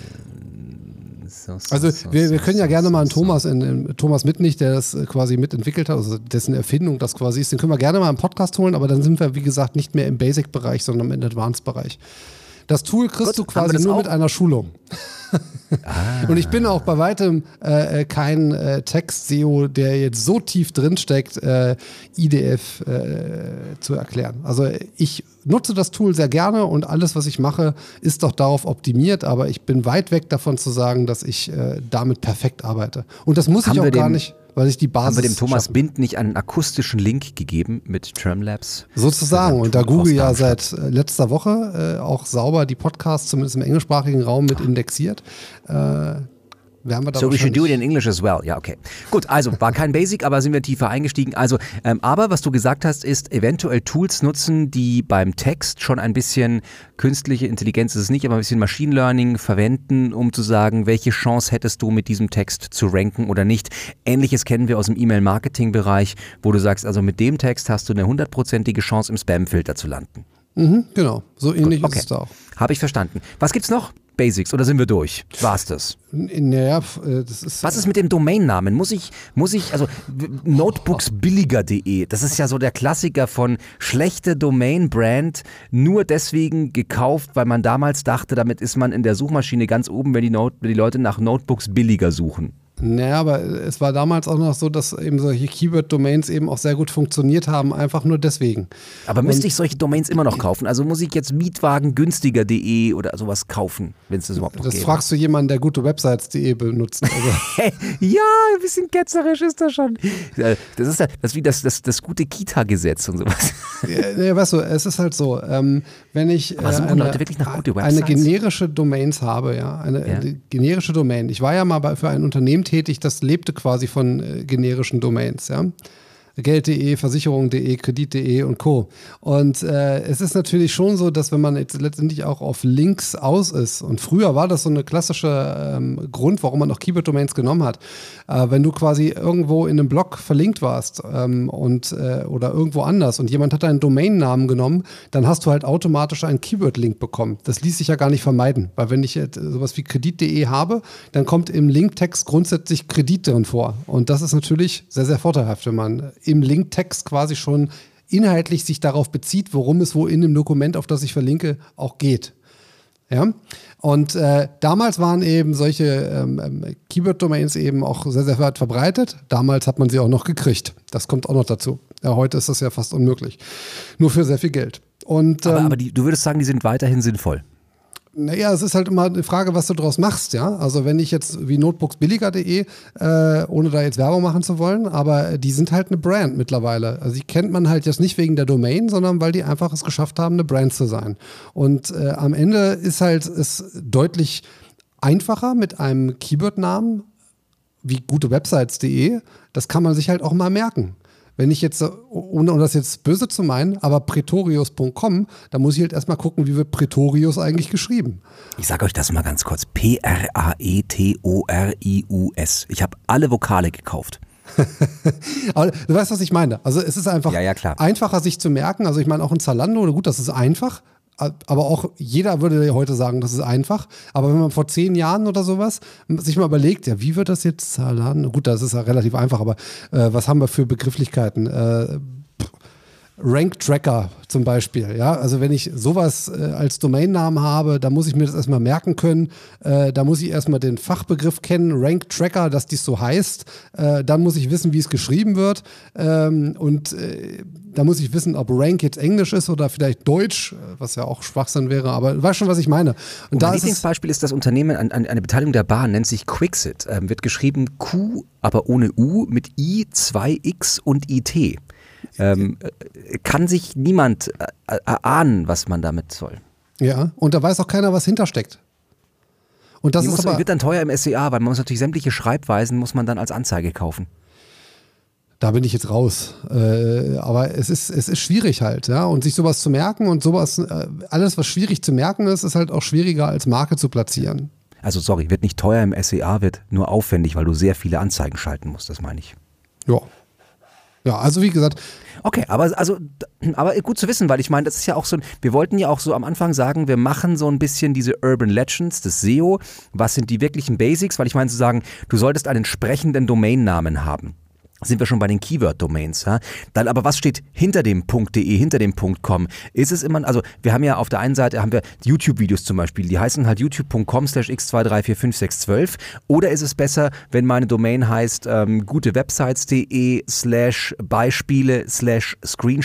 So, so, also wir, wir können ja gerne mal einen Thomas, in, in, Thomas Mitnicht, der das quasi mitentwickelt hat, also dessen Erfindung das quasi ist, den können wir gerne mal im Podcast holen, aber dann sind wir, wie gesagt, nicht mehr im Basic-Bereich, sondern im Advanced-Bereich. Das Tool kriegst Gut, du quasi nur auch? mit einer Schulung. Ah. Und ich bin auch bei weitem äh, kein äh, Text-S E O, der jetzt so tief drinsteckt, äh, I D F äh, zu erklären. Also ich nutze das Tool sehr gerne und alles, was ich mache, ist doch darauf optimiert, aber ich bin weit weg davon zu sagen, dass ich äh, damit perfekt arbeite. Und das muss Haben ich auch gar dem, nicht, weil ich die Basis Haben wir dem Thomas schaffen. Bind nicht einen akustischen Link gegeben mit Termlabs? Sozusagen. Und da Google ja seit äh, letzter Woche äh, auch sauber die Podcasts, zumindest im englischsprachigen Raum, mit indexiert. Äh, So we should do it in English as well. Ja, okay. Gut, also war kein Basic, aber sind wir tiefer eingestiegen. Also, ähm, aber was du gesagt hast, ist eventuell Tools nutzen, die beim Text schon ein bisschen künstliche Intelligenz ist es nicht, aber ein bisschen Machine Learning verwenden, um zu sagen, welche Chance hättest du mit diesem Text zu ranken oder nicht. Ähnliches kennen wir aus dem E-Mail-Marketing-Bereich, wo du sagst, also mit dem Text hast du eine hundertprozentige Chance, im Spam-Filter zu landen. Mhm, genau, so ähnlich Gut, okay. ist es da auch. Habe ich verstanden. Was gibt's noch? Basics oder sind wir durch? War's das? Naja, das ist. Was ist mit dem Domainnamen? Muss ich, muss ich, also notebooksbilliger punkt de, das ist ja so der Klassiker von schlechte Domain-Brand, nur deswegen gekauft, weil man damals dachte, damit ist man in der Suchmaschine ganz oben, wenn die, Not, wenn die Leute nach Notebooks billiger suchen. Naja, aber es war damals auch noch so, dass eben solche Keyword-Domains eben auch sehr gut funktioniert haben, einfach nur deswegen. Aber müsste Und ich solche Domains immer noch kaufen? Also muss ich jetzt mietwagengünstiger punkt de oder sowas kaufen, wenn es das überhaupt noch Das gäbe? fragst du jemanden, der gute Websites punkt de benutzt. Also. Ja, ein bisschen ketzerisch ist das schon. Das ist, das ist wie das, das, das gute Kita-Gesetz und sowas. Ja, ja, weißt du, es ist halt so, ähm, wenn ich äh, eine, Leute wirklich nach gute Websites? eine generische Domains habe, ja, eine, ja. eine generische Domain. Ich war ja mal bei, für ein Unternehmen tätig, das lebte quasi von äh, generischen Domains, ja. Geld punkt de, Versicherung punkt de, Kredit punkt de und Co. Und äh, es ist natürlich schon so, dass wenn man jetzt letztendlich auch auf Links aus ist, und früher war das so eine klassische ähm, Grund, warum man auch Keyword-Domains genommen hat, äh, wenn du quasi irgendwo in einem Blog verlinkt warst ähm, und, äh, oder irgendwo anders und jemand hat deinen Domainnamen genommen, dann hast du halt automatisch einen Keyword-Link bekommen. Das ließ sich ja gar nicht vermeiden, weil wenn ich jetzt sowas wie Kredit punkt de habe, dann kommt im Linktext grundsätzlich Kredit drin vor. Und das ist natürlich sehr, sehr vorteilhaft, wenn man im Linktext quasi schon inhaltlich sich darauf bezieht, worum es wo in dem Dokument, auf das ich verlinke, auch geht. Ja, und äh, damals waren eben solche ähm, Keyword-Domains eben auch sehr, sehr weit verbreitet. Damals hat man sie auch noch gekriegt. Das kommt auch noch dazu. Ja, heute ist das ja fast unmöglich. Nur für sehr viel Geld. Und, ähm, aber aber die, du würdest sagen, die sind weiterhin sinnvoll? Naja, es ist halt immer eine Frage, was du daraus machst, ja. Also wenn ich jetzt wie notebooksbilliger punkt de, äh, ohne da jetzt Werbung machen zu wollen, aber die sind halt eine Brand mittlerweile. Also die kennt man halt jetzt nicht wegen der Domain, sondern weil die einfach es geschafft haben, eine Brand zu sein. Und äh, am Ende ist halt es deutlich einfacher mit einem Keyword-Namen wie gutewebsites punkt de. Das kann man sich halt auch mal merken. Wenn ich jetzt, ohne um das jetzt böse zu meinen, aber Praetorius punkt com, da muss ich halt erstmal gucken, wie wird Praetorius eigentlich geschrieben. Ich sage euch das mal ganz kurz. P R A E T O R I U S. Ich habe alle Vokale gekauft. Aber du weißt, was ich meine. Also es ist einfach ja, ja, klar. einfacher, sich zu merken. Also ich meine, auch in Zalando, gut, das ist einfach. Aber auch jeder würde ja heute sagen, das ist einfach. Aber wenn man vor zehn Jahren oder sowas sich mal überlegt, ja, wie wird das jetzt Zalando? Gut, das ist ja relativ einfach, aber äh, was haben wir für Begrifflichkeiten? Äh, Rank Tracker zum Beispiel, ja, also wenn ich sowas äh, als Domainnamen habe, da muss ich mir das erstmal merken können, äh, da muss ich erstmal den Fachbegriff kennen, Rank Tracker, dass dies so heißt, äh, dann muss ich wissen, wie es geschrieben wird ähm, und äh, da muss ich wissen, ob Rank jetzt Englisch ist oder vielleicht Deutsch, was ja auch Schwachsinn wäre, aber du weißt schon, was ich meine. Und, und da mein ist Lieblingsbeispiel ist das Unternehmen, an, an, eine Beteiligung der Bahn, nennt sich Quixit, ähm, wird geschrieben Q, aber ohne U, mit I, zwei X und I T. Ähm, kann sich niemand äh, erahnen, was man damit soll. Ja, und da weiß auch keiner, was hintersteckt. Und das Die ist muss, aber, wird dann teuer im S E A, weil man muss natürlich sämtliche Schreibweisen muss man dann als Anzeige kaufen. Da bin ich jetzt raus. Äh, aber es ist, es ist schwierig halt, ja. Und sich sowas zu merken und sowas, äh, alles, was schwierig zu merken ist, ist halt auch schwieriger als Marke zu platzieren. Also sorry, wird nicht teuer im S E A, wird nur aufwendig, weil du sehr viele Anzeigen schalten musst, das meine ich. Ja. Ja, also wie gesagt. Okay, aber, also, aber gut zu wissen, weil ich meine, das ist ja auch so, wir wollten ja auch so am Anfang sagen, wir machen so ein bisschen diese Urban Legends, das S E O, was sind die wirklichen Basics, weil ich meine zu sagen, du solltest einen entsprechenden Domainnamen haben. Sind wir schon bei den Keyword-Domains. Ja? Dann aber was steht hinter dem .de, hinter dem .com? Ist es immer, also wir haben ja auf der einen Seite haben wir YouTube-Videos zum Beispiel, die heißen halt youtube punkt com slash x zwei drei vier fünf sechs zwölf. Oder ist es besser, wenn meine Domain heißt ähm, gutewebsites.de slash Beispiele slash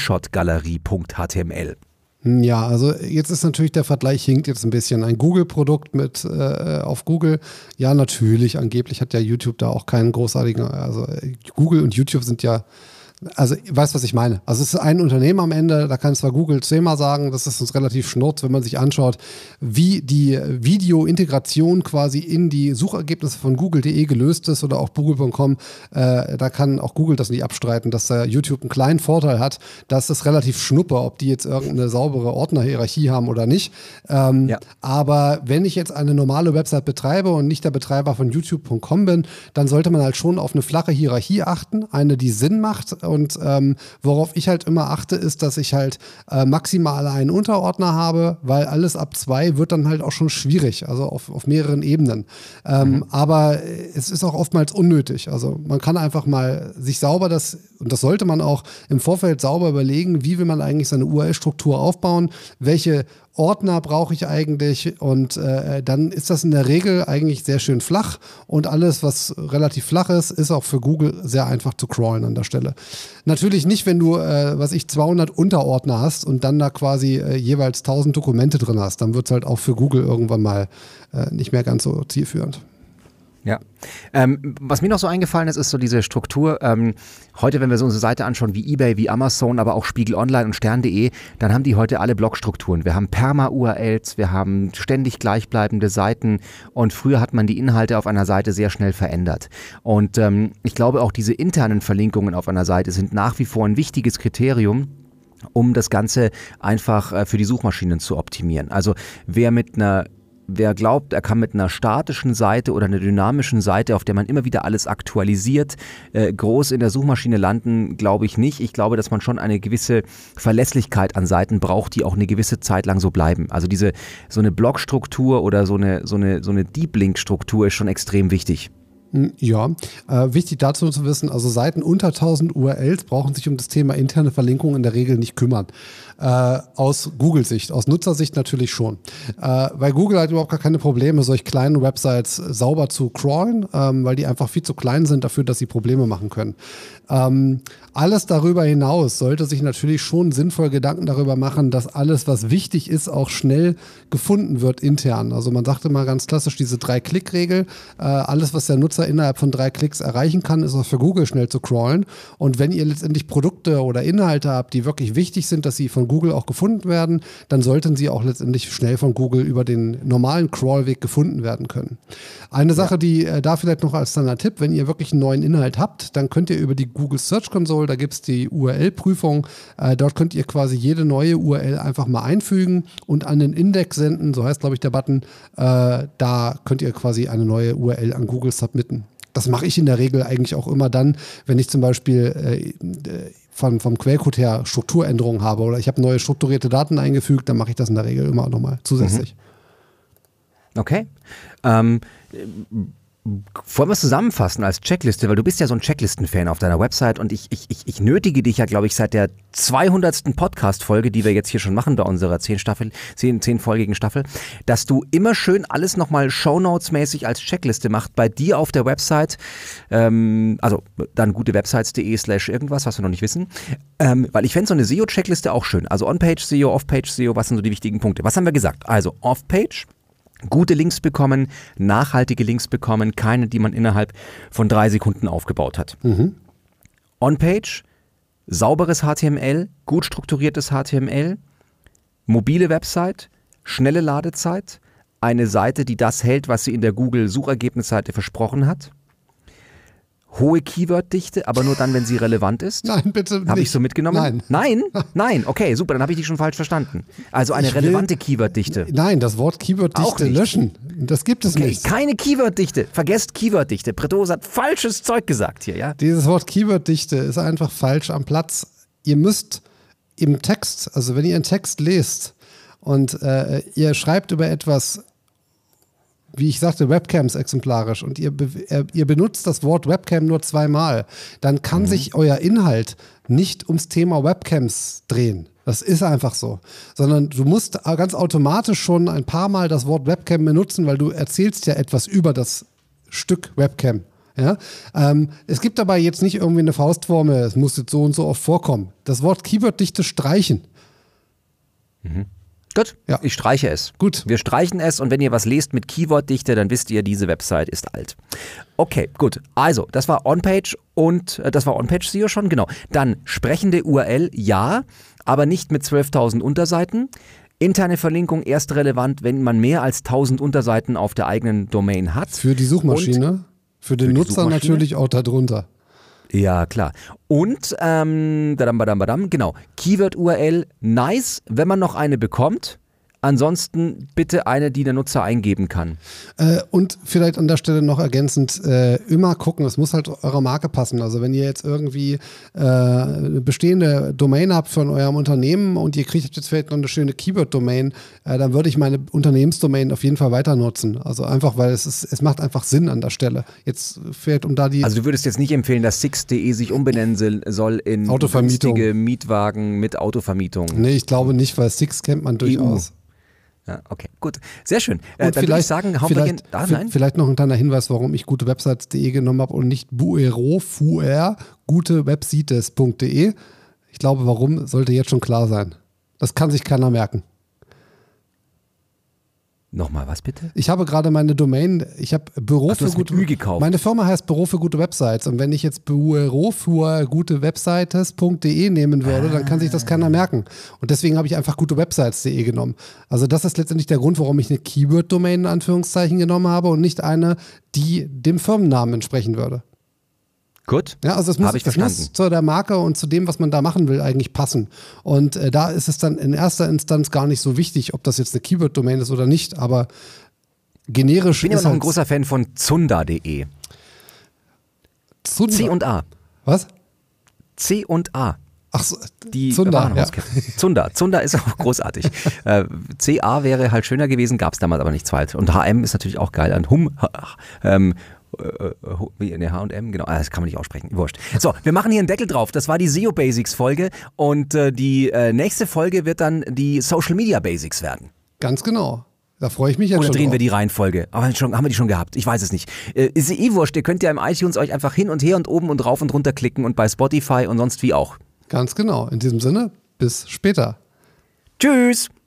Screenshotgalerie.html? Ja, also jetzt ist natürlich der Vergleich hinkt jetzt ein bisschen. Ein Google-Produkt mit äh, auf Google, ja natürlich, angeblich hat ja YouTube da auch keinen großartigen, also Google und YouTube sind ja, also weißt was ich meine. Also es ist ein Unternehmen am Ende, da kann zwar Google zehnmal sagen, das ist uns relativ schnurz, wenn man sich anschaut, wie die Video-Integration quasi in die Suchergebnisse von google punkt de gelöst ist oder auch google punkt com, äh, da kann auch Google das nicht abstreiten, dass da YouTube einen kleinen Vorteil hat, dass es relativ schnuppe, ob die jetzt irgendeine saubere Ordnerhierarchie haben oder nicht. Ähm, ja. Aber wenn ich jetzt eine normale Website betreibe und nicht der Betreiber von youtube punkt com bin, dann sollte man halt schon auf eine flache Hierarchie achten, eine, die Sinn macht. Und ähm, worauf ich halt immer achte, ist, dass ich halt äh, maximal einen Unterordner habe, weil alles ab zwei wird dann halt auch schon schwierig, also auf, auf mehreren Ebenen. Ähm, mhm. Aber es ist auch oftmals unnötig. Also man kann einfach mal sich sauber das, und das sollte man auch im Vorfeld sauber überlegen, wie will man eigentlich seine U R L-Struktur aufbauen, welche Ordner brauche ich eigentlich und äh, dann ist das in der Regel eigentlich sehr schön flach und alles, was relativ flach ist, ist auch für Google sehr einfach zu crawlen an der Stelle. Natürlich nicht, wenn du, äh, was ich, zweihundert Unterordner hast und dann da quasi äh, jeweils tausend Dokumente drin hast, dann wird es halt auch für Google irgendwann mal äh, nicht mehr ganz so zielführend. Ja, ähm, was mir noch so eingefallen ist, ist so diese Struktur. Ähm, heute, wenn wir so unsere Seite anschauen, wie eBay, wie Amazon, aber auch Spiegel Online und Stern punkt de, dann haben die heute alle Blogstrukturen. Wir haben Perma-U R Ls, wir haben ständig gleichbleibende Seiten und früher hat man die Inhalte auf einer Seite sehr schnell verändert. Und ähm, ich glaube auch diese internen Verlinkungen auf einer Seite sind nach wie vor ein wichtiges Kriterium, um das Ganze einfach äh, für die Suchmaschinen zu optimieren. Also wer mit einer Wer glaubt, er kann mit einer statischen Seite oder einer dynamischen Seite, auf der man immer wieder alles aktualisiert, äh, groß in der Suchmaschine landen, glaube ich nicht. Ich glaube, dass man schon eine gewisse Verlässlichkeit an Seiten braucht, die auch eine gewisse Zeit lang so bleiben. Also diese so eine Blogstruktur oder so eine, so eine, so eine Deep Link-Struktur ist schon extrem wichtig. Ja, äh, wichtig dazu zu wissen, also Seiten unter tausend U R Ls brauchen sich um das Thema interne Verlinkung in der Regel nicht kümmern. Äh, aus Google-Sicht, aus Nutzersicht natürlich schon. Äh, weil Google hat überhaupt gar keine Probleme, solch kleine Websites sauber zu crawlen, ähm, weil die einfach viel zu klein sind dafür, dass sie Probleme machen können. Ähm, alles darüber hinaus sollte sich natürlich schon sinnvoll Gedanken darüber machen, dass alles, was wichtig ist, auch schnell gefunden wird intern. Also man sagte mal ganz klassisch diese Drei-Klick-Regel. Äh, alles, was der Nutzer innerhalb von drei Klicks erreichen kann, ist auch für Google schnell zu crawlen. Und wenn ihr letztendlich Produkte oder Inhalte habt, die wirklich wichtig sind, dass sie von Google auch gefunden werden, dann sollten sie auch letztendlich schnell von Google über den normalen Crawlweg gefunden werden können. Eine Sache, ja. die äh, da vielleicht noch als Standard-Tipp, wenn ihr wirklich einen neuen Inhalt habt, dann könnt ihr über die Google Search Console, da gibt es die U R L-Prüfung, äh, dort könnt ihr quasi jede neue U R L einfach mal einfügen und an den Index senden, so heißt glaube ich der Button, äh, da könnt ihr quasi eine neue U R L an Google submitten. Das mache ich in der Regel eigentlich auch immer dann, wenn ich zum Beispiel äh, von, vom Quellcode her Strukturänderungen habe oder ich habe neue strukturierte Daten eingefügt, dann mache ich das in der Regel immer nochmal zusätzlich. Okay. Ähm, wollen wir es zusammenfassen als Checkliste, weil du bist ja so ein Checklisten-Fan auf deiner Website und ich, ich, ich, ich nötige dich ja, glaube ich, seit der zweihundertsten Podcast-Folge, die wir jetzt hier schon machen bei unserer zehn Staffel, zehn, zehnfolgigen Staffel, dass du immer schön alles nochmal Shownotes-mäßig als Checkliste machst bei dir auf der Website, ähm, also dann gutewebsites.de slash irgendwas, was wir noch nicht wissen, ähm, weil ich fände so eine S E O-Checkliste auch schön, also On-Page-S E O, Off-Page-S E O, was sind so die wichtigen Punkte? Was haben wir gesagt? Also Off-Page, gute Links bekommen, nachhaltige Links bekommen, keine, die man innerhalb von drei Sekunden aufgebaut hat. Mhm. On-Page, sauberes H T M L, gut strukturiertes H T M L, mobile Website, schnelle Ladezeit, eine Seite, die das hält, was sie in der Google-Suchergebnisseite versprochen hat. Hohe Keyworddichte, aber nur dann, wenn sie relevant ist. Nein, bitte nicht. Habe ich so mitgenommen? Nein. Nein? Nein, okay, super, dann habe ich dich schon falsch verstanden. Also eine Ich relevante will, Keyworddichte. Nein, das Wort Keyworddichte löschen. Das gibt es okay, nicht. Keine Keyworddichte. Vergesst Keyworddichte. Pretorius hat falsches Zeug gesagt hier, ja? Dieses Wort Keyworddichte ist einfach falsch am Platz. Ihr müsst im Text, also wenn ihr einen Text lest und äh, ihr schreibt über etwas, wie ich sagte, Webcams exemplarisch und ihr, be ihr benutzt das Wort Webcam nur zweimal, dann kann mhm. sich euer Inhalt nicht ums Thema Webcams drehen. Das ist einfach so. Sondern du musst ganz automatisch schon ein paar Mal das Wort Webcam benutzen, weil du erzählst ja etwas über das Stück Webcam. Ja? Ähm, es gibt dabei jetzt nicht irgendwie eine Faustformel, es muss jetzt so und so oft vorkommen. Das Wort Keyworddichte streichen. Mhm. Gut, ja. Ich streiche es. Gut. Wir streichen es und wenn ihr was lest mit Keyworddichte, dann wisst ihr, diese Website ist alt. Okay, gut. Also, das war On-Page und äh, das war On-Page-S E O schon, genau. Dann sprechende U R L, ja, aber nicht mit zwölftausend Unterseiten. Interne Verlinkung erst relevant, wenn man mehr als tausend Unterseiten auf der eigenen Domain hat. Für die Suchmaschine, und für den für Nutzer natürlich auch darunter. Ja, klar. Und, ähm, badam, badam, badam, genau, Keyword-U R L, nice, wenn man noch eine bekommt. Ansonsten bitte eine, die der Nutzer eingeben kann. Äh, und vielleicht an der Stelle noch ergänzend, äh, immer gucken, es muss halt eurer Marke passen. Also wenn ihr jetzt irgendwie äh, eine bestehende Domain habt von eurem Unternehmen und ihr kriegt jetzt vielleicht noch eine schöne Keyword-Domain, äh, dann würde ich meine Unternehmensdomain auf jeden Fall weiter nutzen. Also einfach, weil es ist, es macht einfach Sinn an der Stelle. Jetzt fällt um da die... Also du würdest jetzt nicht empfehlen, dass Sixt punkt de sich umbenennen soll in Autovermietung. Günstige Mietwagen mit Autovermietung. Nee, ich glaube nicht, weil Sixt kennt man durchaus. E U. Ja, okay, gut. Sehr schön. Äh, und dann vielleicht, würde ich sagen, hauen vielleicht, wir gen- ah, nein. vielleicht noch ein kleiner Hinweis, warum ich gutewebsites punkt de genommen habe und nicht Buero, Fuer, gutewebsites punkt de. Ich glaube, warum, sollte jetzt schon klar sein. Das kann sich keiner merken. Nochmal, was bitte? Ich habe gerade meine Domain, ich habe Büro Ach, du für hast gute mit Ü gekauft. Meine Firma heißt Büro für gute Websites und wenn ich jetzt Büro für gutewebsites punkt de nehmen würde, ah. dann kann sich das keiner merken. Und deswegen habe ich einfach gutewebsites punkt de genommen. Also das ist letztendlich der Grund, warum ich eine Keyword-Domain in Anführungszeichen genommen habe und nicht eine, die dem Firmennamen entsprechen würde. Gut, ja, also es muss, habe ich das verstanden. muss zu der Marke und zu dem, was man da machen will, eigentlich passen. Und äh, da ist es dann in erster Instanz gar nicht so wichtig, ob das jetzt eine Keyword-Domain ist oder nicht, aber generisch ich bin ist immer noch halt ein großer Fan von Zunda punkt de. Zunda. C und A. Was? C und A. Ach so, die Zunda, Warenhauskette. Ja. Zunda. Zunda ist auch großartig. äh, C A wäre halt schöner gewesen, gab es damals aber nicht zweit. Und H M ist natürlich auch geil. Und Hum, ähm, wie in der H und M, genau, das kann man nicht aussprechen, wurscht. So, wir machen hier einen Deckel drauf, das war die S E O Basics Folge und äh, die äh, nächste Folge wird dann die Social Media Basics werden. Ganz genau. Da freue ich mich jetzt Oder schon drehen drauf. wir die Reihenfolge? Aber schon, haben wir die schon gehabt? Ich weiß es nicht. Äh, ist eh wurscht, ihr könnt ja im iTunes euch einfach hin und her und oben und rauf und runter klicken und bei Spotify und sonst wie auch. Ganz genau. In diesem Sinne, bis später. Tschüss!